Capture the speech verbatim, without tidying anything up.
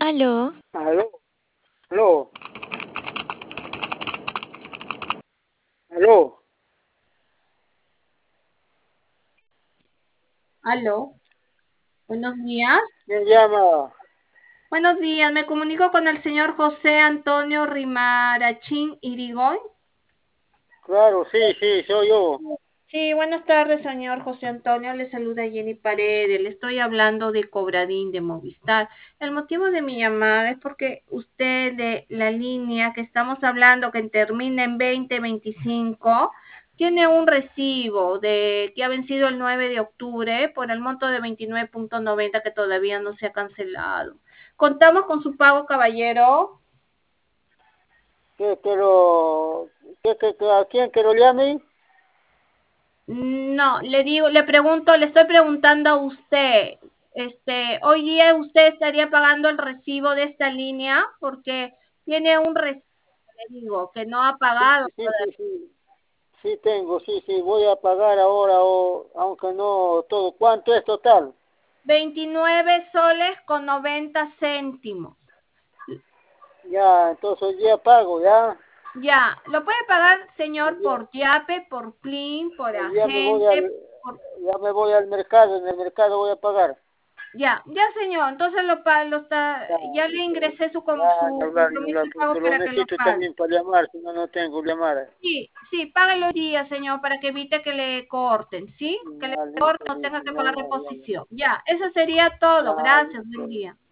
Aló. Aló, aló, aló. Aló, buenos días. ¿Quién llama? Buenos días, me comunico con el señor José Antonio Rimarachín Irigoy. Claro, sí, sí, soy yo. Sí, buenas tardes, señor José Antonio. Le saluda Jenny Paredes. Le estoy hablando de Cobradín de Movistar. El motivo de mi llamada es porque usted de la línea que estamos hablando, que termina en veinte veinticinco, tiene un recibo de que ha vencido el nueve de octubre por el monto de veintinueve punto noventa que todavía no se ha cancelado. ¿Contamos con su pago, caballero? ¿Qué quiero? ¿Qué, qué, qué- ¿A quién que lo llame? No, le digo, le pregunto, le estoy preguntando a usted, este, hoy día usted estaría pagando el recibo de esta línea porque tiene un recibo, le digo, que no ha Sí, pagado sí, todavía. sí, sí. Sí tengo, sí, sí, voy a pagar ahora, o, aunque no todo. ¿Cuánto es total? veintinueve soles con noventa céntimos. Ya, entonces ya pago, ya. Ya, lo puede pagar, señor, Ya, por Yape, por Plin, por ya me voy al, agente, por... ya me voy al mercado, en el mercado voy a pagar. Ya, ya, señor, entonces lo, pa- lo está, Ya, ya le ingresé su, com- ya, ni su hablar, ni compromiso hablar, de pago porque lo para que lo necesito pague. también para llamar, si no, no tengo llamada. Sí, sí, págalo hoy día, señor, para que evite que le corten, ¿sí? Que le Ya, listo, corten o tenga listo, que ya, pagar ya, ya, reposición. Ya, eso sería todo. ya, Gracias, buen listo. día.